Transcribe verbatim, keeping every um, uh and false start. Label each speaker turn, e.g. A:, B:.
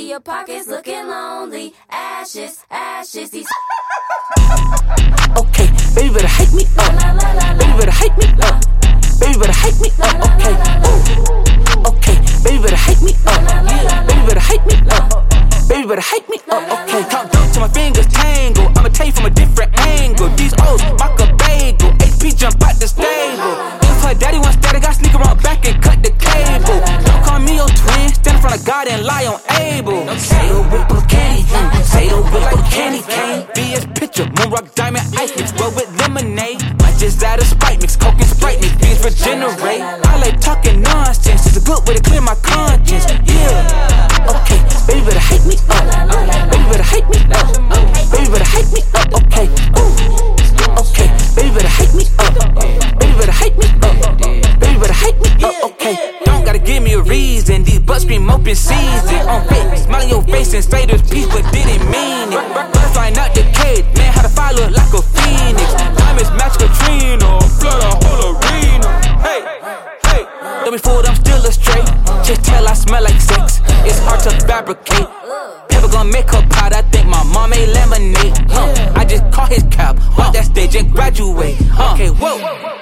A: your pockets looking lonely. Ashes, ashes, these.
B: Okay, baby better hike me up. Baby better hike me up. Baby better hike me up. Okay, ooh. Okay, baby better hike me up. Baby better hike me up. Baby better hike me up. Okay, count down till my fingers tangle. I'ma tell you from a different angle. These O's mock a bagel. H P jump out the stable. If her daddy wants static, I sneak around back and cut the cable. Don't call me your twin. Stand in front of God and lie on Abel. Say the whip of candy. Mm. Say the whip like candy cane. V S picture, moonrock diamond ice mix, well with lemonade. Might just add a Sprite mix, Coke and Sprite mix, beans regenerate. I like talking nonsense. It's a good way to clear my conscience. Yeah. Okay, baby better hike me up. Baby better hike me up. Baby better hike me up. Okay. Ooh. Okay, baby better hike me up. Baby better hike me up. Baby better hike me up. Okay. Don't gotta give me a reason. These butts scream open season. On face, smile on your face and say this piece, but didn't mean it. Birds flying out the cage, man, how the fire look like a phoenix. Diamonds match Katrina, flood a whole arena. Hey, hey, don't be fooled, I'm still a straight. Just tell I smell like sex. It's hard to fabricate. Pepper gon' make her proud. I think my mom made lemonade. Huh? I just caught his cab, walk that stage and graduate. Huh? Okay, whoa.